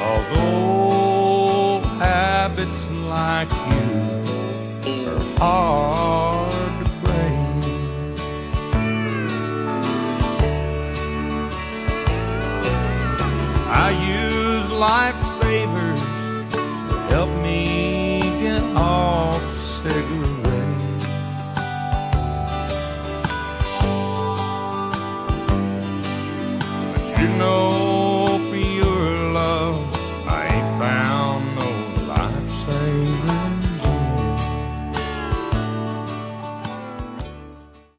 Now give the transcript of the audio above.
'cause old habits like you are hard to break. I use lifesavers